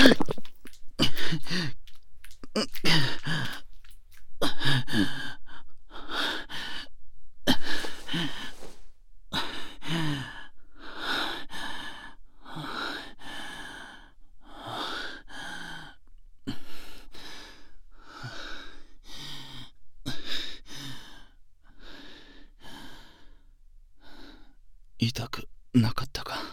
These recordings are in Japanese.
痛くなかったか？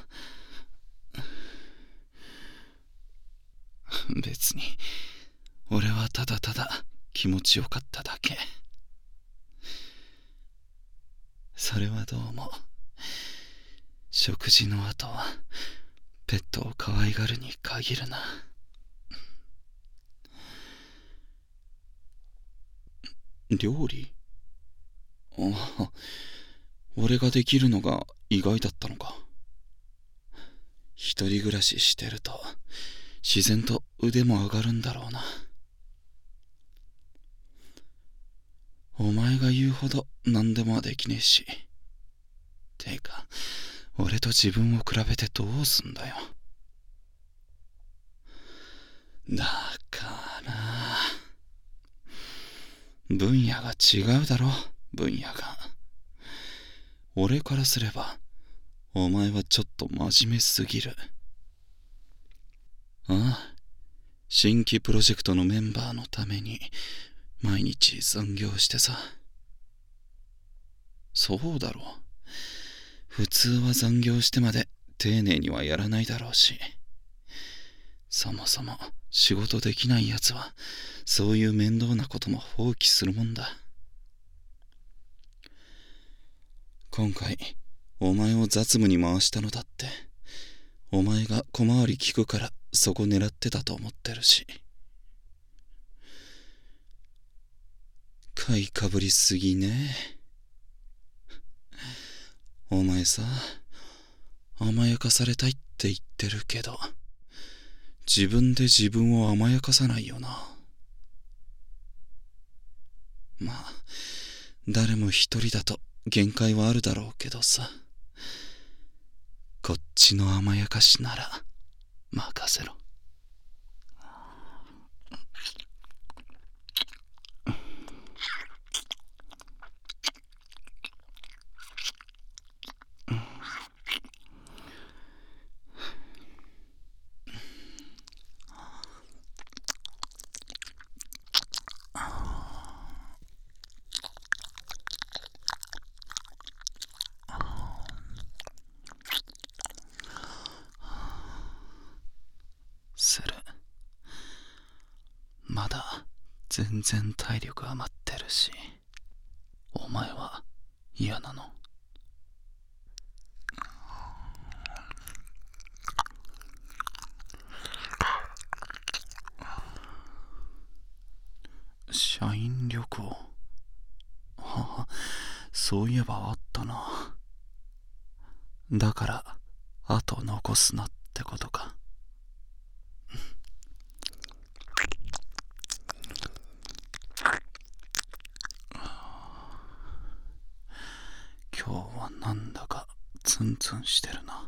別に俺はただただ気持ちよかっただけ。それはどうも食事の後はペットを可愛がるに限るな。料理？ああ、俺ができるのが意外だったのか。一人暮らししてると自然と腕も上がるんだろうな。お前が言うほど何でもはできねえし。てか俺と自分を比べてどうすんだよ。だから分野が違うだろ。分野が。俺からすればお前はちょっと真面目すぎる。ああ、新規プロジェクトのメンバーのために毎日残業してさ。そうだろう。普通は残業してまで丁寧にはやらないだろうし、そもそも仕事できないやつはそういう面倒なことも放棄するもんだ。今回お前を雑務に回したのだってお前が小回り利くからそこ狙ってたと思ってるし。買いかぶりすぎね。お前さ、甘やかされたいって言ってるけど自分で自分を甘やかさないよな。まあ誰も一人だと限界はあるだろうけどさ、こっちの甘やかしなら任せろ。する。まだ全然体力余ってるし。お前は嫌なの？社員旅行。はあ、そういえばあったな。だから後残すなってことか。今日はなんだかツンツンしてるな。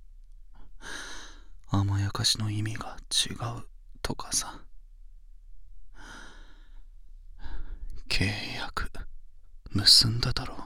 甘やかしの意味が違うとかさ。契約結んだだろう。